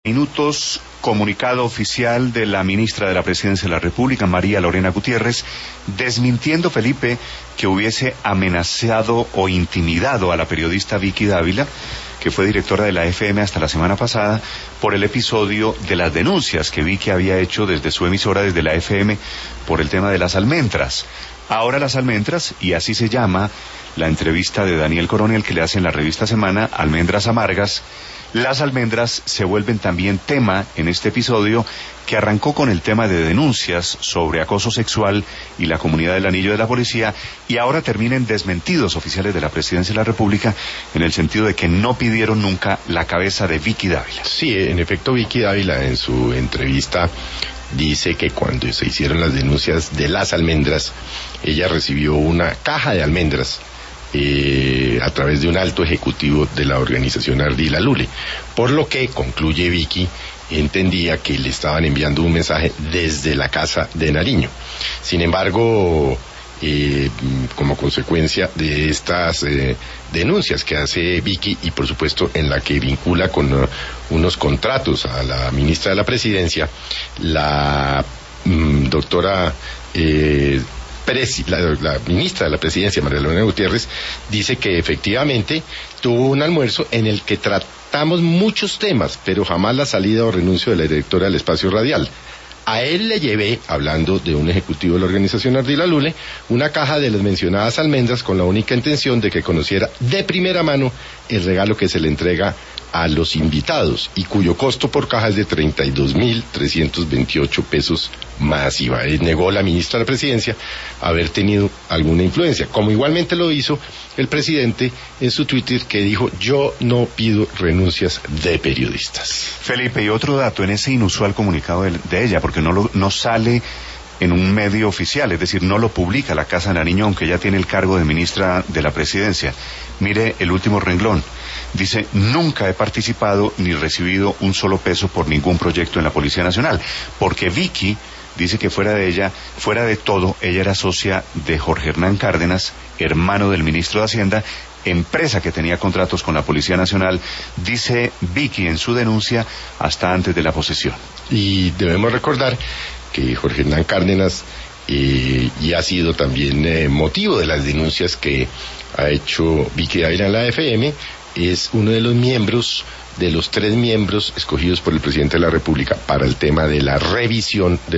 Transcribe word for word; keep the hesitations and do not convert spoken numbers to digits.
Minutos, comunicado oficial de la ministra de la Presidencia de la República, María Lorena Gutiérrez, desmintiendo, Felipe, que hubiese amenazado o intimidado a la periodista Vicky Dávila, que fue directora de la F M hasta la semana pasada, por el episodio de las denuncias que Vicky había hecho desde su emisora, desde la F M, por el tema de las almendras. Ahora las almendras, y así se llama la entrevista de Daniel Coronel que le hace en la revista Semana, Almendras Amargas. Las almendras se vuelven también tema en este episodio que arrancó con el tema de denuncias sobre acoso sexual y la comunidad del anillo de la policía, y ahora termina en desmentidos oficiales de la Presidencia de la República en el sentido de que no pidieron nunca la cabeza de Vicky Dávila. Sí, en efecto, Vicky Dávila en su entrevista dice que cuando se hicieron las denuncias de las almendras, ella recibió una caja de almendras Eh, a través de un alto ejecutivo de la organización Ardila Lule, por lo que, concluye Vicky, entendía que le estaban enviando un mensaje desde la casa de Nariño. Sin embargo, eh, como consecuencia de estas eh, denuncias que hace Vicky, y por supuesto en la que vincula con uh, unos contratos a la ministra de la Presidencia, la mm, doctora eh, Presi, la, la ministra de la Presidencia, María Lorena Gutiérrez, dice que efectivamente tuvo un almuerzo en el que tratamos muchos temas, pero jamás la salida o renuncio de la directora del espacio radial. A él le llevé, hablando de un ejecutivo de la organización Ardila Lule, una caja de las mencionadas almendras con la única intención de que conociera de primera mano el regalo que se le entrega a los invitados y cuyo costo por caja es de treinta y dos mil trescientos veintiocho pesos más I V A. Él negó la ministra de la Presidencia haber tenido alguna influencia, como igualmente lo hizo el presidente en su Twitter, que dijo: yo no pido renuncias de periodistas. Felipe, y otro dato en ese inusual comunicado de, de ella, porque no, lo, no sale en un medio oficial, es decir, no lo publica la Casa de Nariño, aunque ya tiene el cargo de ministra de la Presidencia. Mire el último renglón. Dice: nunca he participado ni recibido un solo peso por ningún proyecto en la Policía Nacional, porque Vicky dice que fuera de ella, fuera de todo, ella era socia de Jorge Hernán Cárdenas, hermano del ministro de Hacienda, empresa que tenía contratos con la Policía Nacional, dice Vicky en su denuncia, hasta antes de la posesión. Y debemos recordar que Jorge Hernán Cárdenas eh, y ha sido también eh, motivo de las denuncias que ha hecho Vicky Dávila en la F M, es uno de los miembros, de los tres miembros escogidos por el presidente de la República para el tema de la revisión de